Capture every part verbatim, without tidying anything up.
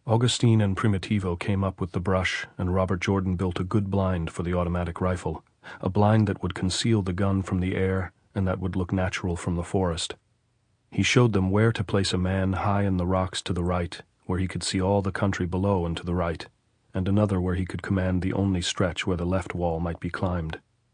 Augustine and Primitivo came up with the brush, and Robert Jordan built a good blind for the automatic rifle, a blind that would conceal the gun from the air and that would look natural from the forest. He showed them where to place a man high in the rocks to the right, where he could see all the country below and to the right, and another where he could command the only stretch where the left wall might be climbed.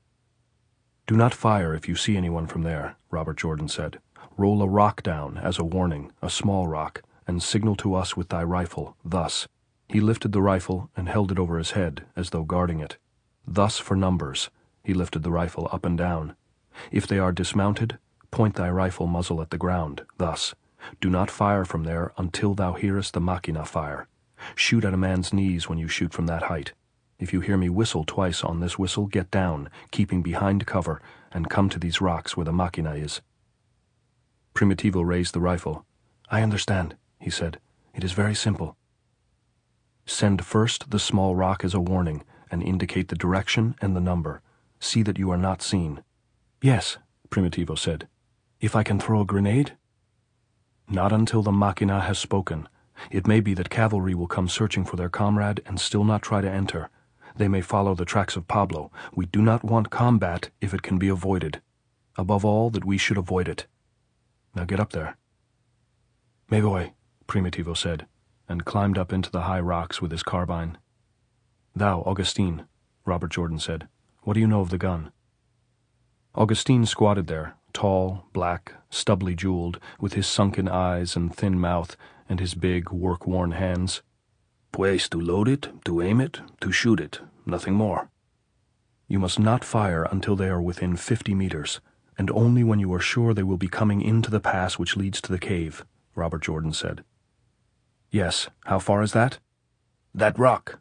"Do not fire if you see anyone from there," Robert Jordan said. "Roll a rock down as a warning, a small rock, and signal to us with thy rifle, thus." He lifted the rifle and held it over his head, as though guarding it. "Thus for numbers." He lifted the rifle up and down. "If they are dismounted, point thy rifle muzzle at the ground, thus. Do not fire from there until thou hearest the machina fire. Shoot at a man's knees when you shoot from that height. If you hear me whistle twice on this whistle, get down, keeping behind cover, and come to these rocks where the machina is." Primitivo raised the rifle. "I understand," he said. "It is very simple." "Send first the small rock as a warning, and indicate the direction and the number. See that you are not seen." "Yes," Primitivo said. "If I can throw a grenade?" "Not until the machina has spoken. It may be that cavalry will come searching for their comrade and still not try to enter. They may follow the tracks of Pablo. We do not want combat if it can be avoided. Above all, that we should avoid it. Now get up there." "Me voy," Primitivo said, and climbed up into the high rocks with his carbine. "Thou, Augustine," Robert Jordan said, "what do you know of the gun?" Augustine squatted there, tall, black, stubbly jeweled, with his sunken eyes and thin mouth, and his big, work-worn hands. "Pues to load it, to aim it, to shoot it, nothing more." "You must not fire until they are within fifty meters, and only when you are sure they will be coming into the pass which leads to the cave," Robert Jordan said. "Yes, how far is that?" "That rock."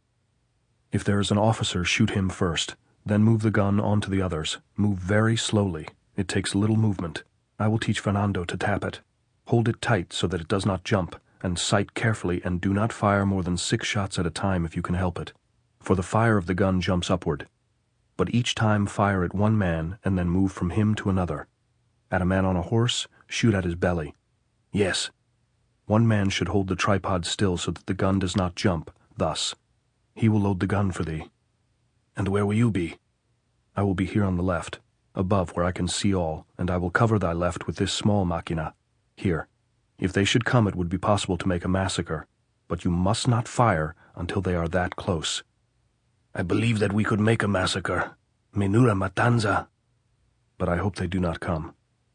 "If there is an officer, shoot him first. Then move the gun on to the others. Move very slowly. It takes little movement. I will teach Fernando to tap it. Hold it tight so that it does not jump, and sight carefully, and do not fire more than six shots at a time if you can help it. For the fire of the gun jumps upward. But each time fire at one man, and then move from him to another. At a man on a horse, shoot at his belly." "Yes." "One man should hold the tripod still so that the gun does not jump, thus. He will load the gun for thee." "And where will you be?" "I will be here on the left, above where I can see all, and I will cover thy left with this small machina. Here. If they should come, it would be possible to make a massacre, but you must not fire until they are that close." "I believe that we could make a massacre. Menura matanza." "But I hope they do not come."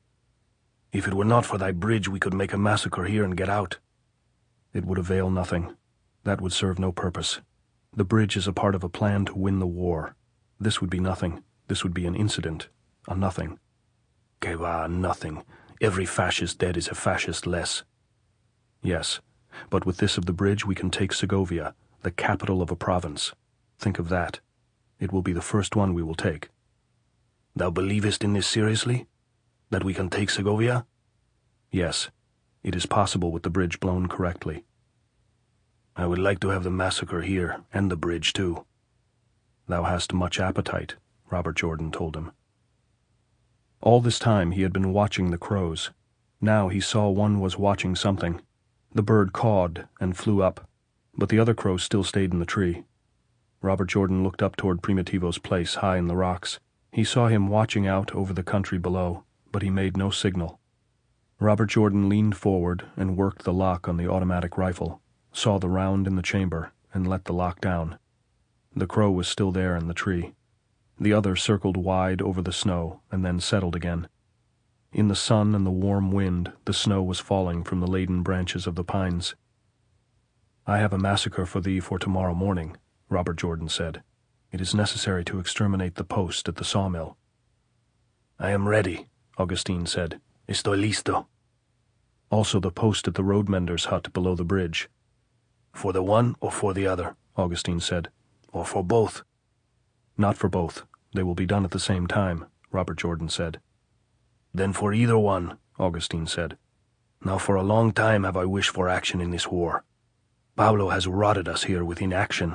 "If it were not for thy bridge, we could make a massacre here and get out." "It would avail nothing. That would serve no purpose. The bridge is a part of a plan to win the war. This would be nothing. This would be an incident. A nothing." "Que va, nothing. Every fascist dead is a fascist less." "Yes, but with this of the bridge we can take Segovia, the capital of a province. Think of that. It will be the first one we will take." "Thou believest in this seriously? That we can take Segovia?" "Yes. It is possible with the bridge blown correctly." "I would like to have the massacre here, and the bridge too." "Thou hast much appetite," Robert Jordan told him. All this time he had been watching the crows. Now he saw one was watching something. The bird cawed and flew up, but the other crow still stayed in the tree. Robert Jordan looked up toward Primitivo's place high in the rocks. He saw him watching out over the country below, but he made no signal. Robert Jordan leaned forward and worked the lock on the automatic rifle, saw the round in the chamber, and let the lock down. The crow was still there in the tree. The other circled wide over the snow and then settled again. In the sun and the warm wind, the snow was falling from the laden branches of the pines. "I have a massacre for thee for tomorrow morning," Robert Jordan said. "It is necessary to exterminate the post at the sawmill." "I am ready," Augustine said. "Estoy listo." "Also the post at the roadmender's hut below the bridge." "For the one or for the other?" Augustine said. "Or for both?" "Not for both. They will be done at the same time," Robert Jordan said. "Then for either one," Augustine said. "Now for a long time have I wished for action in this war. Pablo has rotted us here with inaction."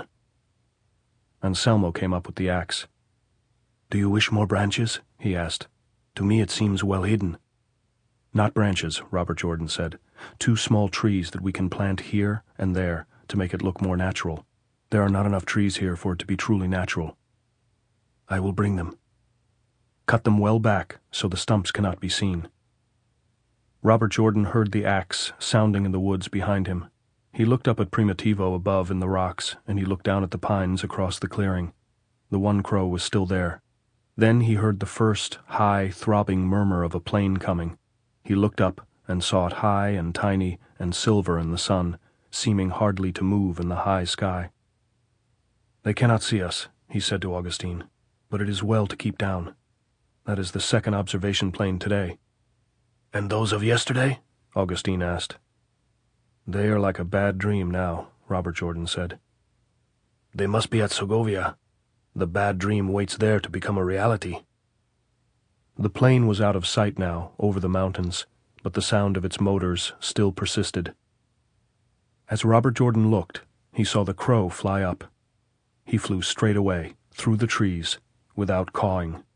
Anselmo came up with the axe. "Do you wish more branches?" he asked. "To me it seems well hidden." "Not branches," Robert Jordan said. "Two small trees that we can plant here and there, to make it look more natural. There are not enough trees here for it to be truly natural. I will bring them. Cut them well back so the stumps cannot be seen. Robert Jordan heard the axe sounding in the woods behind him. He looked up at Primitivo above in the rocks, and he looked down at the pines across the clearing. The one crow was still there. Then he heard the first high, throbbing murmur of a plane coming. He looked up and saw it high and tiny and silver in the sun, seeming hardly to move in the high sky. They cannot see us, he said to Augustine, but it is well to keep down. That is the second observation plane today. And those of yesterday? Augustine asked. They are like a bad dream now, Robert Jordan said. They must be at Segovia. The bad dream waits there to become a reality. The plane was out of sight now, over the mountains, but the sound of its motors still persisted. As Robert Jordan looked, he saw the crow fly up. He flew straight away, through the trees, without cawing.